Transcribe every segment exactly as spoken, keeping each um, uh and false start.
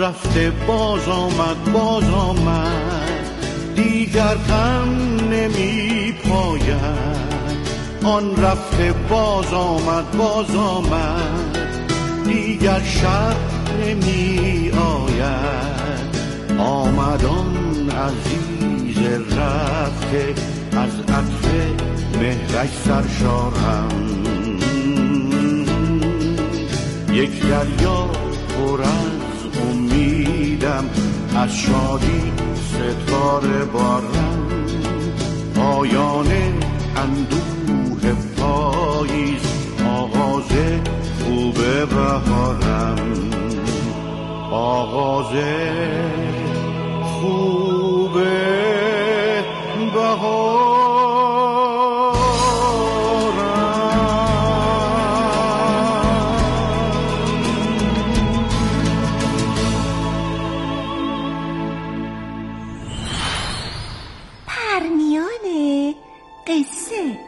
رفته باز آمد باز آمد، دیگر غم نمی پاید. آن رفته باز آمد باز آمد، دیگر شب نمی آید. آمد آن عزیز رفته، از عطف مهرش سرشارم. یک دریا پر از امیدم، از شادی ستاره بارم. پایان اندوه پاییز، آغاز خوب بهارم. آغاز خوب بهارم. پرنیان قصه.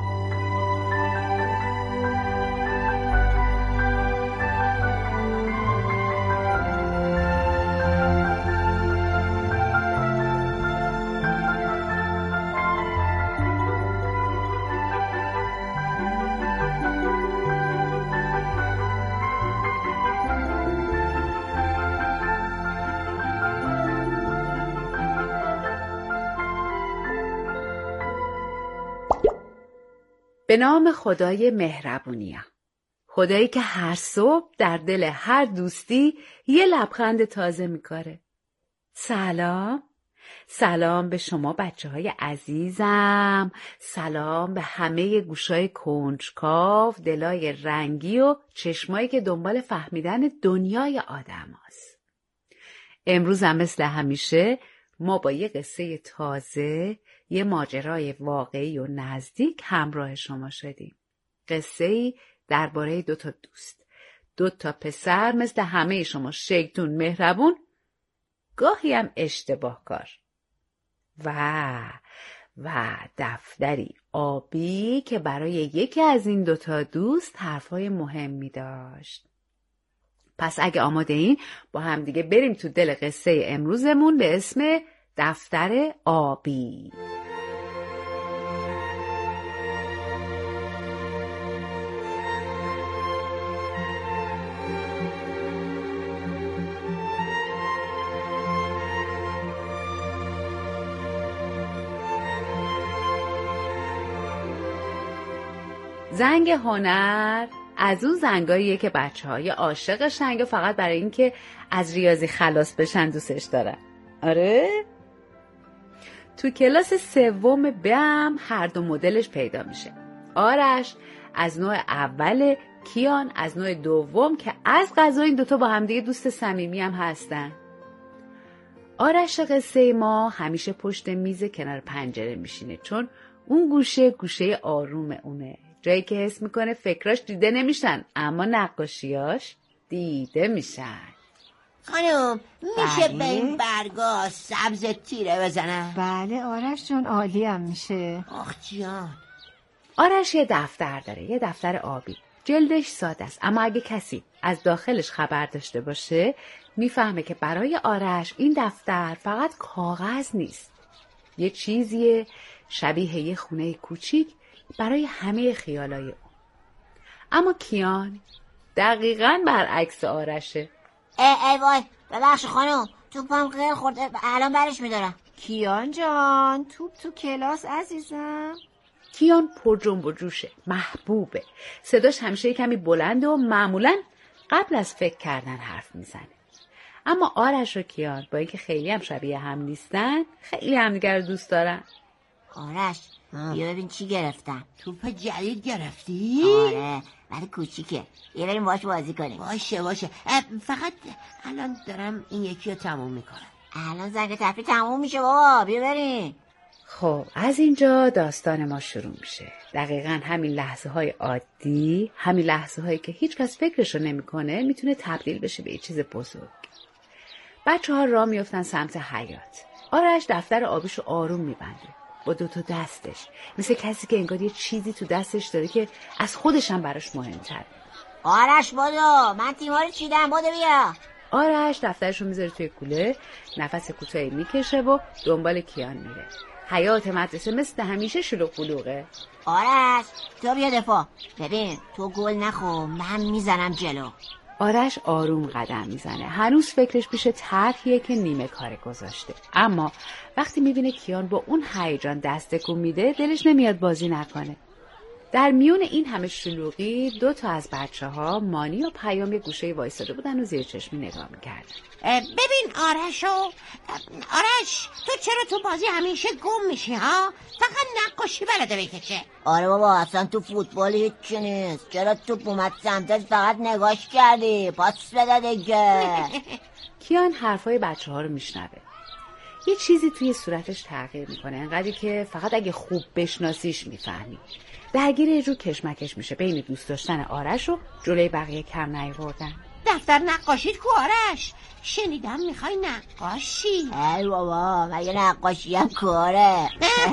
به نام خدای مهربونیم، خدایی که هر صبح در دل هر دوستی یه لبخند تازه میکاره. سلام، سلام به شما بچه های عزیزم، سلام به همه گوشای کنجکاو، دلای رنگی و چشمایی که دنبال فهمیدن دنیای آدم هست. امروز هم مثل همیشه ما با یه قصه تازه، یه ماجرای واقعی و نزدیک همراه شما شدیم. قصه‌ای درباره دو تا دوست، دو تا پسر مثل همه شما شیطون مهربون، گاهی هم اشتباه کار. و و دفتری آبی که برای یکی از این دو تا دوست حرفای مهمی داشت. پس اگه آماده این با هم دیگه بریم تو دل قصه امروزمون به اسم دفتر آبی. زنگ هنر از اون زنگاییه که بچه های عاشق شنگ فقط برای این که از ریاضی خلاص بشن دوستش دارن. آره؟ تو کلاس سوم بم هر دو مدلش پیدا میشه. آرش از نوع اول، کیان از نوع دوم که از قضا این دوتا با همدیگه دوست صمیمی هم هستن. آرش قصه ما همیشه پشت میز کنار پنجره میشینه، چون اون گوشه گوشه آروم اونه، جایی که حس میکنه فکراش دیده نمیشن اما نقاشیاش دیده میشن. خانم میشه بله؟ به این برگا سبز تیره بزنم؟ بله آرش جون، عالی هم میشه. آخ جان. آرش یه دفتر داره، یه دفتر آبی. جلدش ساده است، اما اگه کسی از داخلش خبر داشته باشه میفهمه که برای آرش این دفتر فقط کاغذ نیست، یه چیزیه شبیه یه خونه کوچیک برای همه خیالای اون. اما کیان دقیقاً برعکس آرشه. ای ای وای، ببخش خانم، توپم غیر خورده، الان برش میدارم. کیان جان، توپ تو کلاس عزیزم. کیان پر جنب و جوشه، محبوبه، صداش همیشه کمی بلنده و معمولاً قبل از فکر کردن حرف میزنه. اما آرش و کیان با اینکه خیلی هم شبیه هم نیستن، خیلی همدیگر رو دوست دارن. آرش بیا ببین چی گرفتم. توپ جدید گرفتی؟ آره ولی کوچیکه، یه بریم باش بازی کنیم. باشه باشه، فقط الان دارم این یکی رو تموم میکنم. الان زنگ تفریح تموم میشه بابا، بیا بریم. خب از اینجا داستان ما شروع میشه. دقیقاً همین لحظه های عادی، همین لحظه هایی که هیچ کس فکرشو نمیکنه میتونه تبدیل بشه به یه چیز بزرگ. بچه ها راه میفتن سمت حیاط. آرش دفتر آبیشو آروم میبنده با دو تا دستش، مثل کسی که انگار یه چیزی تو دستش داره که از خودش هم براش مهمتره. آرش بادو، من تیماری چیدم، بادو بیا. آرش دفترش رو میذاره توی کوله، نفس کوتاهی میکشه و دنبال کیان میره. حیات مدرسه مثل همیشه شلوغ پلوغه. آرش تو بیا دفاع. ببین تو گل نخور، من میزنم جلو. آرش آروم قدم میزنه. هنوز فکرش پیش طرحیه که نیمه کار گذاشته، اما وقتی میبینه کیان با اون هیجان دست تکون میده دلش نمیاد بازی نکنه. در میون این همه شلوغی دو تا از بچه ها، مانی و پیام، یه گوشه وایساده بودن و زیر چشمی نگاه میکردن. ببین آرشو، آرش تو چرا تو بازی همیشه گم میشی ها؟ فقط نقاشی بلده بکشه. آره بابا اصلا تو فوتبال هیچی نیست. چرا توپ اومد سمتت فقط نگاش کردی؟ پاس بده دیگه. کیان حرفای بچه ها رو میشنوه. یه چیزی توی صورتش تغییر میکنه، انقدری که فقط اگه خوب بشناسیش میفهمی. درگیر یه جور کشمکش میشه بین دوست داشتن آرش و جلوی بقیه کم نیاوردن. دفتر نقاشیت کو آرش؟ شنیدم میخوای نقاشی. ای بابا مگه نقاشی هم کاره؟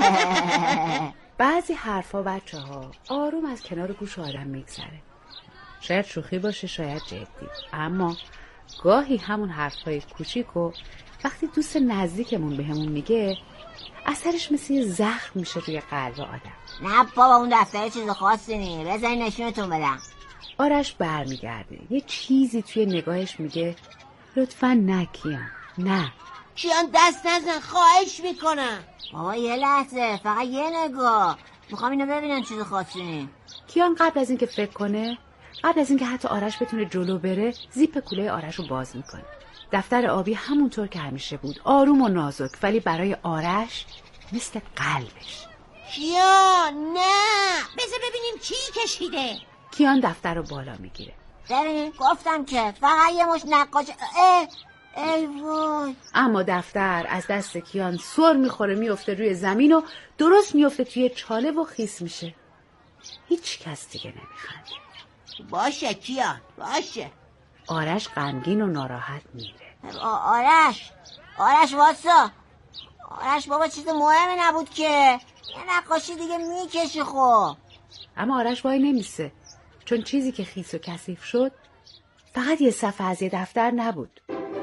بعضی حرفا بچه ها آروم از کنار گوش آدم میگذره. شاید شوخی باشه، شاید جدی، اما گاهی همون حرفای کوچیک و وقتی دوست نزدیکمون بهمون میگه اثرش مثل یه زخم میشه روی قلب آدم. نه بابا اون دفتر چیز خاصی نی، بذاری نشونتون بدم. آرش برمیگرده، یه چیزی توی نگاهش میگه لطفاً نه کیان، نه. کیان دست نزن، خواهش میکنم. بابا یه لحظه، فقط یه نگاه، میخوام اینو ببینم چیز خاصی نی. کیان قبل از اینکه فکر کنه، قبل از اینکه حتی آرش بتونه جلو بره، زیپ کوله آرش رو باز میکنه. دفتر آبی همونطور که همیشه بود، آروم و نازک، ولی برای آرش مثل قلبش. کیان نه، بذار ببینیم چی کشیده. کیان دفتر رو بالا میگیره. ببین گفتم که فقط یه مش نقاش. اه ای وای. اما دفتر از دست کیان سر میخوره، میفته روی زمین و درست میفته توی چاله و خیس میشه. هیچ کس دیگه نمیخنده. باشه کیان، باشه. آرش غمگین و ناراحت میره. آرش آرش واسا. آرش بابا چیز مهمی نبود که، یه نقاشی دیگه میکشی خب. اما آرش وای نمیسه، چون چیزی که خیس و کثیف شد فقط یه صفحه از یه دفتر نبود.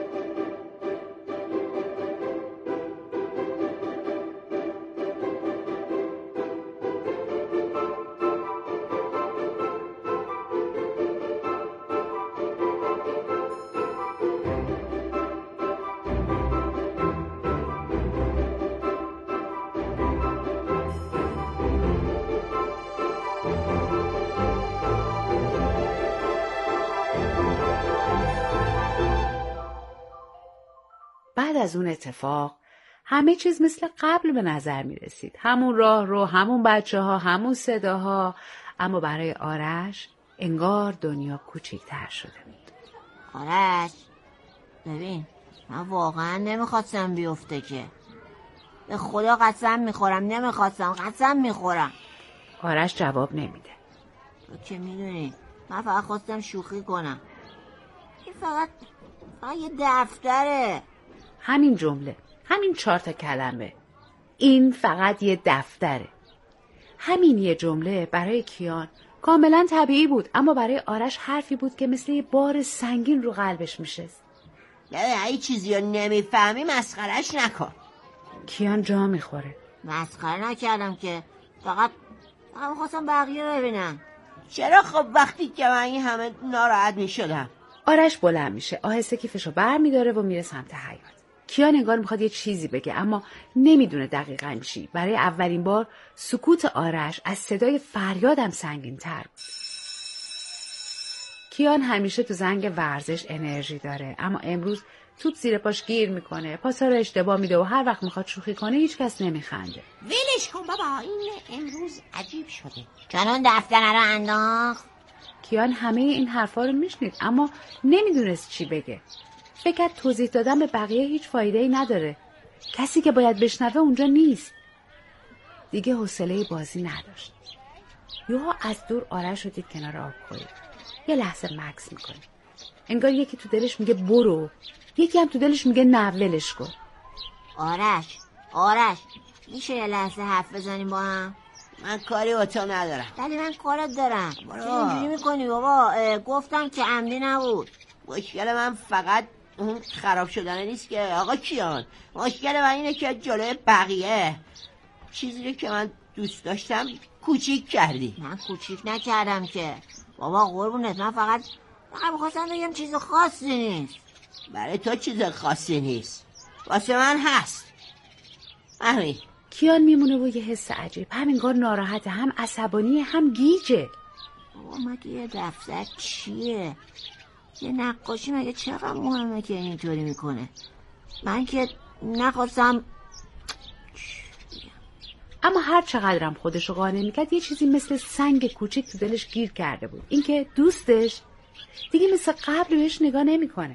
بعد از اون اتفاق همه چیز مثل قبل به نظر می رسید. همون راه رو، همون بچه ها، همون صداها، اما برای آرش انگار دنیا کوچیک‌تر شده بود. آرش ببین من واقعا نمیخواستم بیفته که، به خدا قسم میخورم نمیخواستم، قسم میخورم. آرش جواب نمیده. تو که میدونی من فقط خواستم شوخی کنم. این فقط فقط یه دفتره. همین جمله، همین چهار تا کلمه، این فقط یه دفتره. همین یه جمله برای کیان کاملا طبیعی بود، اما برای آرش حرفی بود که مثل یه بار سنگین رو قلبش میشست. نه ای چیزی رو نمیفهمی مسخرش نکن. کیان جا میخوره. مسخره نکردم که، فقط فقط خواستم بقیه ببینم. چرا خب وقتی که من این همه ناراحت میشدم؟ آرش بلند میشه، آهسته کیفشو بر میداره و میره سمت حیاط. کیان انگار میخواد یه چیزی بگه اما نمیدونه دقیقاً چی. برای اولین بار سکوت آرش از صدای فریادم سنگین تر بود. کیان همیشه تو زنگ ورزش انرژی داره، اما امروز توپ زیر پاش گیر میکنه، پاسا رو اشتباه میده و هر وقت میخواد شوخی کنه هیچ کس نمیخنده. ولش کن بابا، این امروز عجیب شده. چون دفتر رو انداخت. کیان همه این حرفا رو میشنید اما نمیدونست چی بگه. فکر کرد توضیح دادن به بقیه هیچ فایده‌ای نداره. کسی که باید بشنوه اونجا نیست. دیگه حوصله بازی نداشت. یهو از دور آرش رو دید کنار آبخوری. یه لحظه مکث میکنه. انگار یکی تو دلش میگه برو، یکی هم تو دلش میگه نه ولش کن. آرش آرش میشه یه لحظه حرف بزنیم با هم؟ من کاری با تو ندارم. ولی من کارت دارم. چه اینجوری میکنی بابا؟ گفتم که عمدی نبود. مشکل من فقط اون خراب شدن نیست که آقا کیان. مشکل من اینه که جلوی بقیه چیزی رو که من دوست داشتم کوچیک کردی. من کوچیک نکردم که بابا، قربونت. من فقط فقط می‌خواستم بگم چیز خاصی نیست. برای تو چیز خاصی نیست، واسه من هست. همین. کیان میمونه و یه حس عجیب، همینگار ناراحته، هم عصبانی، هم گیجه. بابا مگه یه دفتر چیه؟ یه نقاشی مگه چقدر مهمه که اینطوری میکنه؟ من که نخواستم. اما هر چقدرم خودشو قانع میکرد یه چیزی مثل سنگ کوچیک تو دلش گیر کرده بود، اینکه دوستش دیگه مثل قبل بهش نگاه نمیکنه.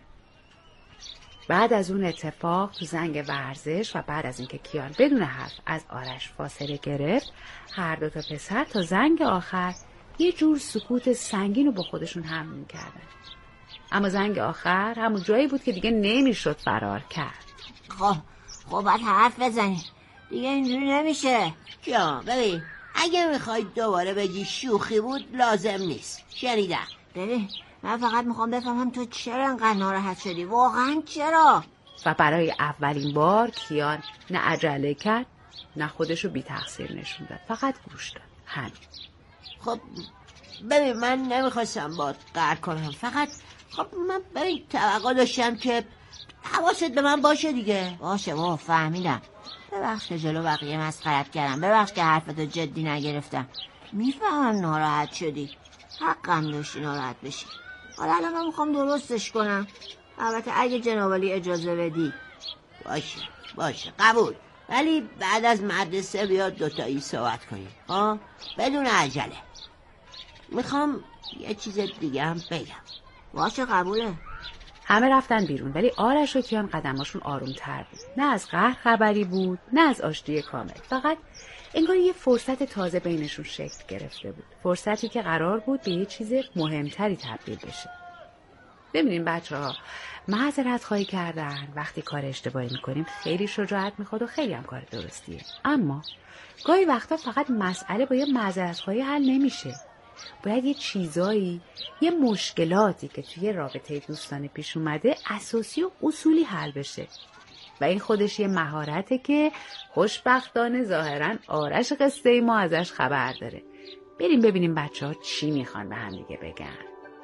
بعد از اون اتفاق تو زنگ ورزش و بعد از اینکه کیان بدون حرف از آرش فاصله گرفت، هر دو تا پسر تا زنگ آخر یه جور سکوت سنگین رو با خودشون حمل میکردن. اما زنگ آخر همون جایی بود که دیگه نمیشد فرار کرد. خب خب باید حرف بزنی دیگه، اینجوری نمیشه. کیان ببین، اگه میخوای دوباره بگی شوخی بود لازم نیست. شنیدم. ببین من فقط میخوام بفهمم تو چرا انقدر ناراحت شدی، واقعا چرا؟ و برای اولین بار کیان نه عجله کرد نه خودشو بی تقصیر نشون داد، فقط گوش داد. همین. خب ببین من نمیخواستم باید قهر کنم، فقط خب من ببین توقع داشتم که حواست به من باشه دیگه. باشه بابا فهمیدم. ببخش که جلو بقیه مسخرت کردم، ببخش که حرفتو جدی نگرفتم. میفهمم ناراحت شدی، حقم داشتی ناراحت بشی. حالا الان من میخوام درستش کنم، البته اگه جنابالی اجازه بدی. باشه باشه قبول، ولی بعد از مدرسه بیاد دوتایی صحبت کنیم ها، بدون عجله. میخوام یه چیز دیگه هم بگم. باشه قبوله. همه رفتن بیرون، ولی آرش و کیان قدماشون آرومتر بود. نه از قهر خبری بود نه از آشتی کامل، فقط انگار یه فرصت تازه بینشون شکل گرفته بود، فرصتی که قرار بود به یه چیز مهمتری تبدیل بشه. ببینین بچه ها، معذرت خواهی کردن وقتی کار اشتباهی میکنیم خیلی شجاعت میخواد و خیلی هم کار درستیه، اما گاهی وقتا فقط مسئله با یه معذرت خواهی حل نمیشه. باید یه چیزایی، یه مشکلاتی که توی رابطه دوستانه پیش اومده اساسی و اصولی حل بشه و این خودش یه مهارته که خوشبختانه ظاهراً آرش قصه ما ازش خبر داره. بریم ببینیم بچه ها چی میخوان به هم دیگه بگن.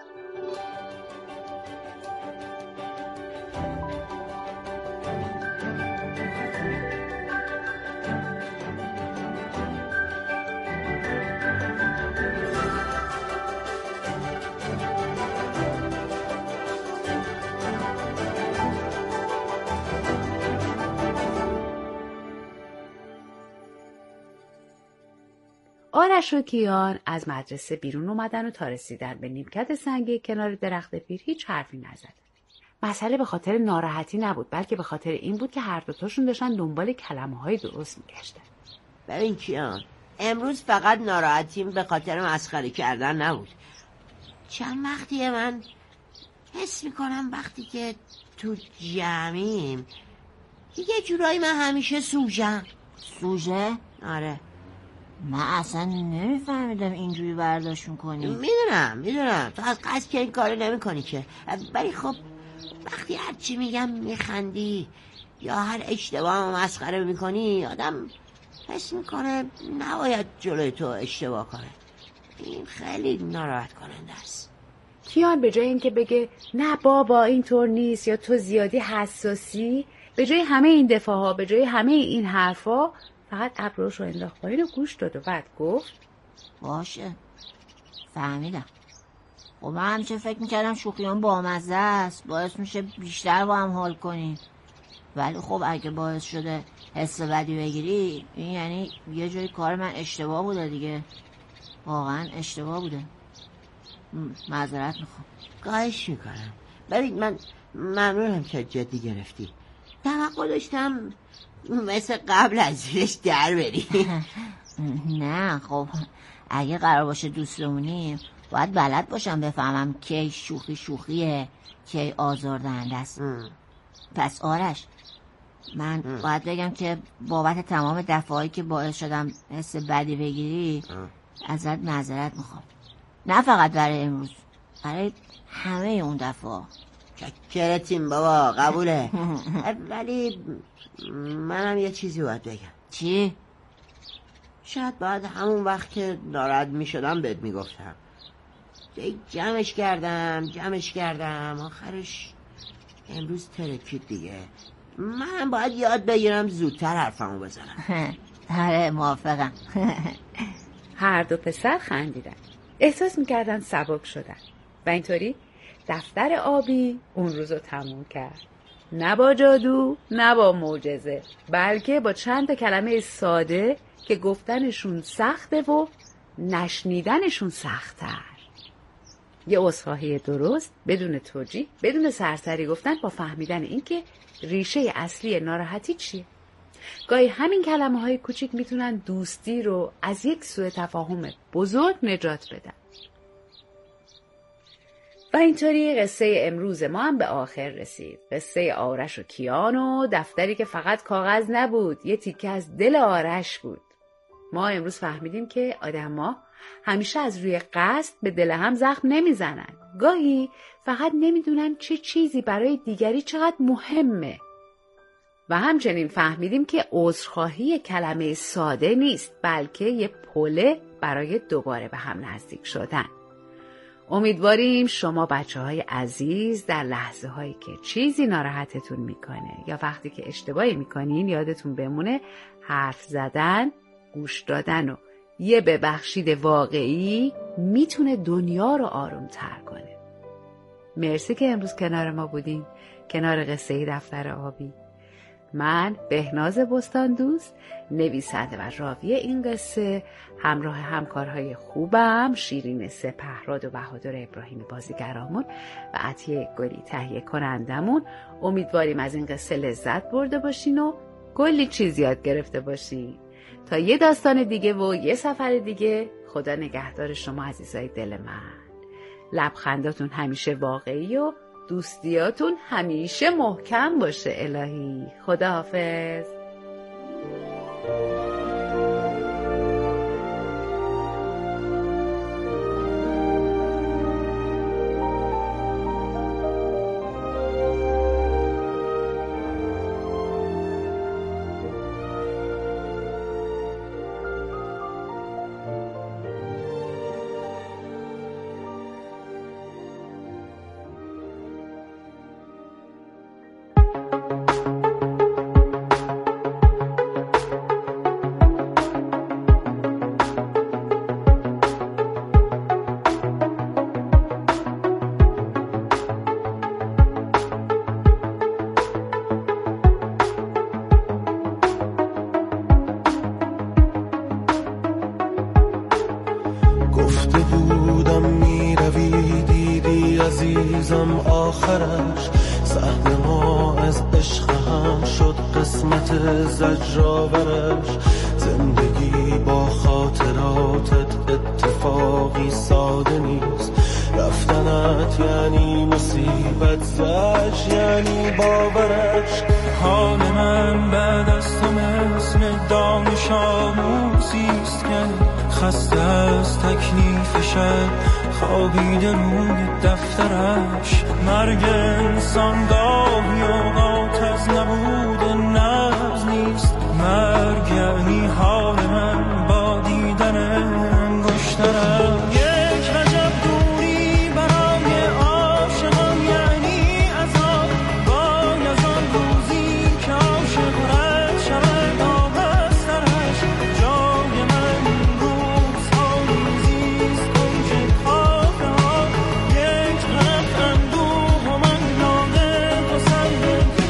آرش و کیان از مدرسه بیرون اومدن و تا رسیدن به نیمکت سنگی کنار درخت پیر هیچ حرفی نزدن. مسئله به خاطر ناراحتی نبود، بلکه به خاطر این بود که هر دوتاشون داشتن دنبال کلمه‌های درست میگشتن. ببین کیان، امروز فقط ناراحتیم به خاطر مسخره کردن نبود. چند وقتیه من حس میکنم وقتی که تو جمعیم یه جورایی من همیشه سوژم. سوژه؟ آره. من اصلا نمیفهمیدم اینجوری برداشت کنی. میدونم میدونم تو از قصد که این کارو نمی کنی که، ولی خب وقتی هر چی میگم میخندی یا هر اشتباه هم مسخره میکنی آدم حس میکنه نباید جلوی تو اشتباه کنه. این خیلی ناراحت کننده است. کیان به جای اینکه بگه نه بابا اینطور نیست یا تو زیادی حساسی، به جای همه این دفاع ها، به جای همه این حرفا، فقط ابروش رو انداخت پایین و گوش داد و بعد گفت باشه فهمیدم. خب من همیشه فکر میکردم شوخیان بامزه است، باعث میشه بیشتر با هم حال کنیم، ولی خب اگه باعث شده حس بدی بگیری این یعنی یه جای کار من اشتباه بوده دیگه، واقعا اشتباه بوده. معذرت میخوام. خواهش میکنم. ببین من ممنونم که جدی گرفتی. توقع داشتم مثل قبل از زیرش در بری. نه خب اگه قرار باشه دوست بمونیم باید بلد باشم بفهمم کی شوخی شوخیه کی آزاردهنده است. پس آرش من ام. باید بگم که بابت تمام دفعهایی که باعث شدم حس بدی بگیری ام. ازت معذرت میخوام، نه فقط برای امروز، برای همه اون دفعه. چکرتیم بابا، قبوله. ولی منم یه چیزی باید بگم. چی؟ شاید باید همون وقت که ناراحت می شدم بهت می گفتم. جمعش کردم جمعش کردم آخرش امروز ترکید دیگه. من باید یاد بگیرم زودتر حرفمو بزنم. آره موافقم. هر دو پسر خندیدن. احساس میکردن سبک شدن و اینطوری دفتر آبی اون روزو تموم کرد. نه با جادو نه با معجزه، بلکه با چند تا کلمه ساده که گفتنشون سخته و نشنیدنشون سخت‌تر. یه عذرخواهی درست بدون توجیه، بدون سرسری گفتن، با فهمیدن اینکه ریشه اصلی ناراحتی چیه. گاهی همین کلمه های کوچیک میتونن دوستی رو از یک سوء تفاهم بزرگ نجات بدن. و اینطوری قصه امروز ما هم به آخر رسید. قصه آرش و کیان و دفتری که فقط کاغذ نبود، یه تیکه از دل آرش بود. ما امروز فهمیدیم که آدم‌ها همیشه از روی قصد به دل هم زخم نمیزنن. گاهی فقط نمیدونن چه چیزی برای دیگری چقدر مهمه. و همچنین فهمیدیم که عذرخواهی کلمه ساده نیست، بلکه یه پله برای دوباره به هم نزدیک شدن. امیدواریم شما بچه های عزیز در لحظه هایی که چیزی ناراحتتون میکنه یا وقتی که اشتباهی میکنین یادتون بمونه حرف زدن، گوش دادن و یه ببخشید واقعی میتونه دنیا رو آروم تر کنه. مرسی که امروز کنار ما بودین، کنار قصه دفتر آبی. من بهناز بستان دوست، نویسنده و راوی این قصه، همراه همکارهای خوبم شیرین سپهراد و بهادر ابراهیمی بازیگرامون و عطیه گلی تهیه کنندمون، امیدواریم از این قصه لذت برده باشین و کلی چیز یاد گرفته باشین. تا یه داستان دیگه و یه سفر دیگه، خدا نگهدار شما عزیزای دل من. لبخنداتون همیشه واقعی و دوستیاتون همیشه محکم باشه الهی. خداحافظ. عزیزم آخرش سهم ما از عشق هم شد، قسمت زجرآورش. زندگی با خاطراتت اتفاقی ساده نیست، رفتنت یعنی مصیبت، زج یعنی باورش. حال من بعد از تو مثل دانش آموزیست که خسته از تکلیف شد، خوابیده روی دفترش. مرگ انسان گاهی اوقات از نبود نبض نیست، مرگ یعنی حال من با دیدن انگشترش. یک عجب دوری برای عاشقان یعنی عذاب، وای از آن روزی که عاشق رد شود آبسترش. جای من روزهای زیست کنج خاطره ها، یک غلط اندوه و من لاغر و سرده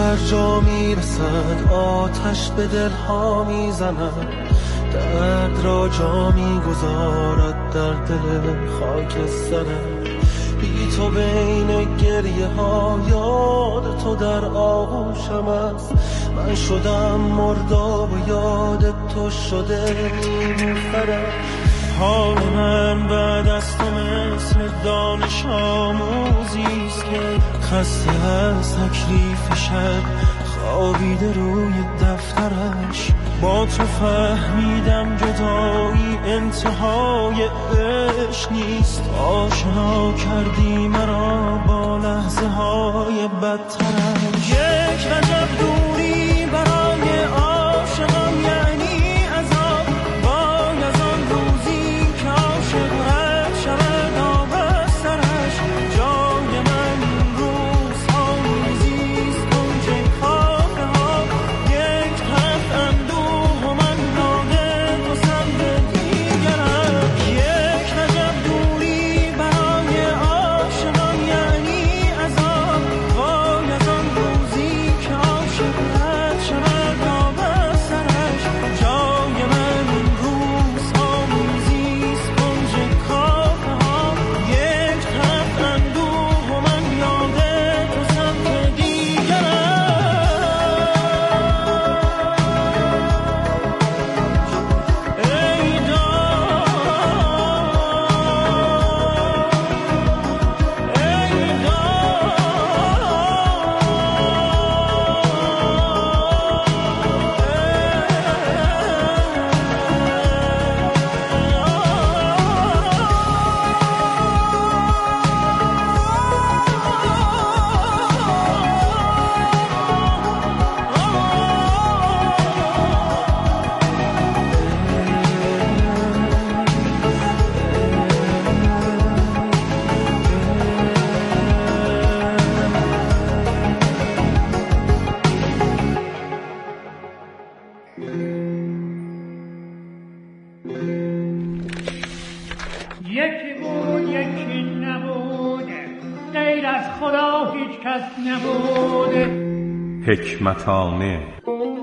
هر جا میرسد آتش به دلها میزند، درد را جا میگذارد در دل خاک سرم. بی تو بین گریه ها یاد تو در آغوشم است، من شدم مرداب و یاد تو شده نیلوفرم. حال من بعد از تو مثل دانش آموزیست که خسته از تکلیف شب خوابیده روی دفترش. با تو فهمیدم جدایی انتهای عشق نیست، آشنا کردی مرا با لحظه های بدترش. یک عجب دوری برای عاشقان یعنی عذاب، وای از آن روزی که عاشق رد شود آب از سرش. جای من روزها روزیست کنج کافه ها، یک حرف اندوه و من یاد تو سمت دیگرم. یک عجب دوری برای عاشقان یعنی عذاب، وای از آن روزی که عاشق رد شود آب از سرش. جای من روزها روزیست کنج کافه ها، یک حرف اندوه و من یاد تو سمت دیگرم. ای یکی بود یکی نبود، غیر از خدا هیچ کس نبود. حکمتانه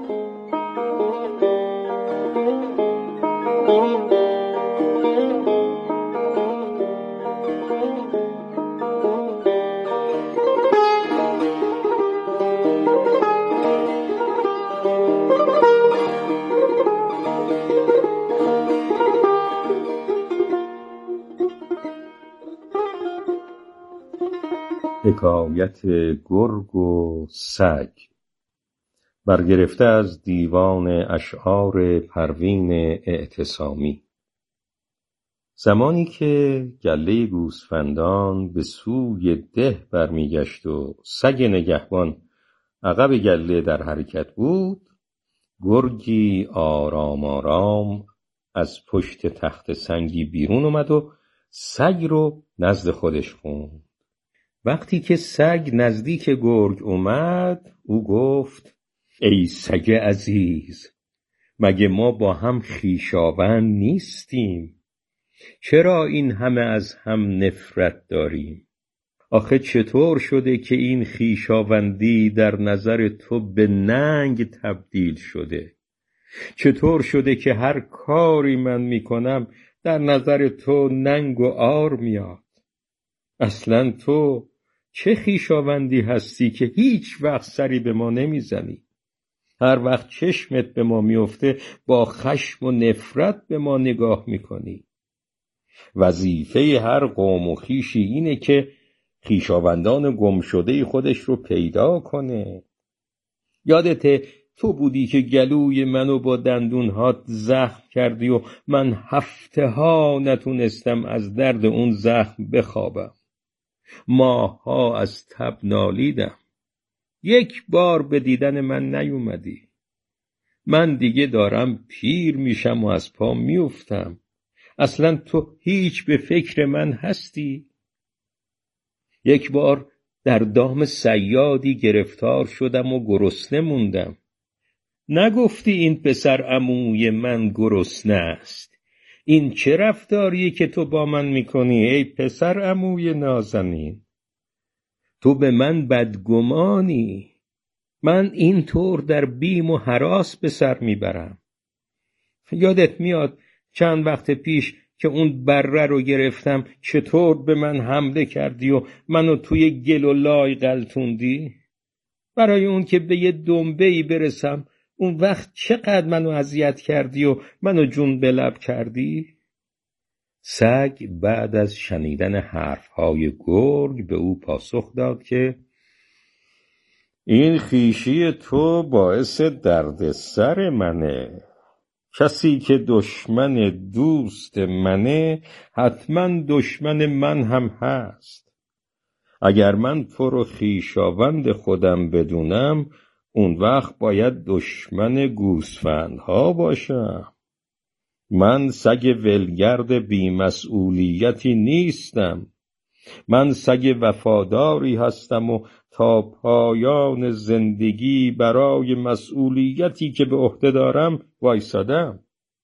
حکایت گرگ و سگ، برگرفته از دیوان اشعار پروین اعتصامی. زمانی که گله گوسفندان به سوی ده برمیگشت و سگ نگهبان عقب گله در حرکت بود، گرگی آرام آرام از پشت تخت سنگی بیرون اومد و سگ رو نزد خودش خوند. وقتی که سگ نزدیک گرگ اومد، او گفت: ای سگ عزیز، مگه ما با هم خویشاوند نیستیم؟ چرا این همه از هم نفرت داریم؟ آخه چطور شده که این خویشاوندی در نظر تو به ننگ تبدیل شده؟ چطور شده که هر کاری من میکنم در نظر تو ننگ و عار میاد؟ اصلا تو چه خویشاوندی هستی که هیچ وقت سری به ما نمیزنی؟ هر وقت چشمت به ما میفته با خشم و نفرت به ما نگاه میکنی. وظیفه هر قوم و خویشی اینه که خویشاوندان گم شده خودش رو پیدا کنه. یادته تو بودی که گلوی منو با دندونهات زخم کردی و من هفته ها نتونستم از درد اون زخم بخوابم. ماها از تب نالیدم، یک بار به دیدن من نیومدی. من دیگه دارم پیر میشم و از پا میافتم. اصلا تو هیچ به فکر من هستی؟ یک بار در دام صیادی گرفتار شدم و گرسنه موندم. نگفتی این پسر عموی من گرسنه است؟ این چه رفتاریه که تو با من میکنی ای پسر عموی نازنین؟ تو به من بدگمانی. من اینطور در بیم و هراس به سر میبرم. یادت میاد چند وقت پیش که اون بره رو گرفتم چطور به من حمله کردی و منو توی گل و لای غلطوندی؟ برای اون که به یه دنبه‌ای برسم اون وقت چقدر منو اذیت کردی و منو جون به لب کردی؟ سگ بعد از شنیدن حرفهای گرگ به او پاسخ داد که این خویشی تو باعث دردسر منه. کسی که دشمن دوست منه حتما دشمن من هم هست. اگر من تو رو خویشاوند خودم بدونم اون وقت باید دشمن گوسفندها باشم. من سگ ولگرد بی‌مسئولیتی نیستم. من سگ وفاداری هستم و تا پایان زندگی برای مسئولیتی که به عهده دارم وایسادم.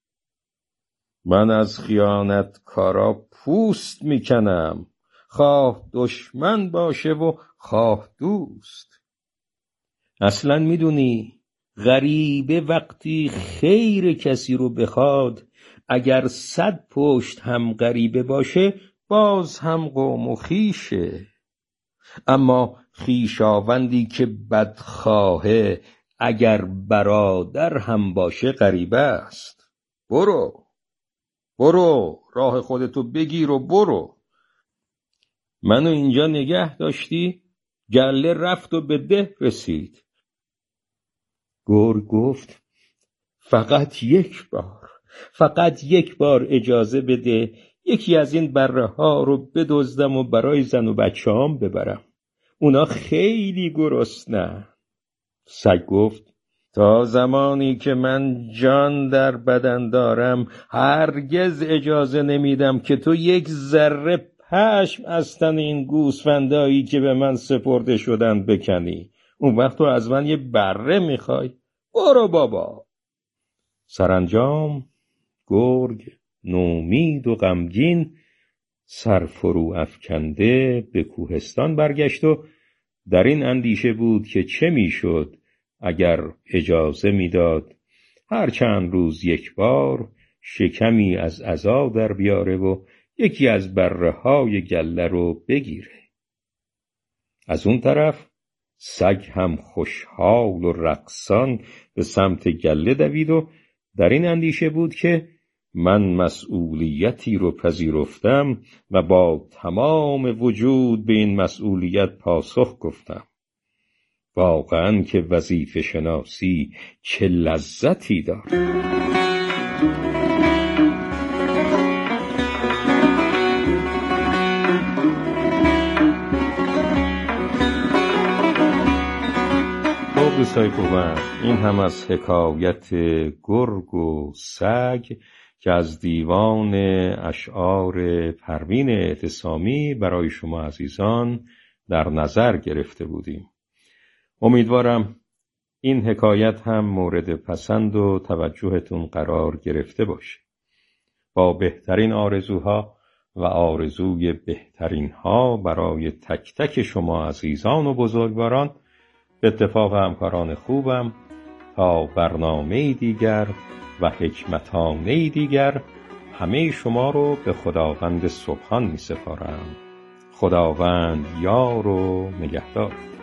من از خیانتکارا پوست میکنم، خواه دشمن باشه و خواه دوست. اصلا میدونی غریبه وقتی خیر کسی رو بخواد اگر صد پشت هم غریبه باشه باز هم قوم و خویشه. اما خویشاوندی که بدخواهه اگر برادر هم باشه غریبه است. برو برو راه خودتو بگیر و برو. منو اینجا نگه داشتی، گله رفت و به ده رسید. گرگ گفت فقط یک بار فقط یک بار اجازه بده یکی از این بره ها رو بدزدم و برای زن و بچه هام ببرم. اونا خیلی گرسنه‌ن. سگ گفت تا زمانی که من جان در بدن دارم هرگز اجازه نمیدم که تو یک ذره پشم از تن این گوسفندایی که به من سپرده شدن بکنی. اون وقت تو از من یه بره میخوای؟ برو بابا. سرانجام گرگ نومید و غمگین سر فرو افکنده به کوهستان برگشت و در این اندیشه بود که چه میشد اگر اجازه میداد هر چند روز یک بار شکمی از عزا در بیاره و یکی از بره های گله رو بگیره. از اون طرف سگ هم خوشحال و رقصان به سمت گله دوید و در این اندیشه بود که من مسئولیتی رو پذیرفتم و با تمام وجود به این مسئولیت پاسخ گفتم. واقعاً که وظیفه شناسی چه لذتی دارد. دوستای خوبم، این هم از حکایت گرگ و سگ که از دیوان اشعار پروین اعتصامی برای شما عزیزان در نظر گرفته بودیم. امیدوارم این حکایت هم مورد پسند و توجهتون قرار گرفته باشه. با بهترین آرزوها و آرزوی بهترین ها برای تک تک شما عزیزان و بزرگواران، به اتفاق همکاران خوبم تا برنامه دیگر و حکمتانه دیگر همه شما رو به خداوند سبحان می سپارم. خداوند یار و نگهدار.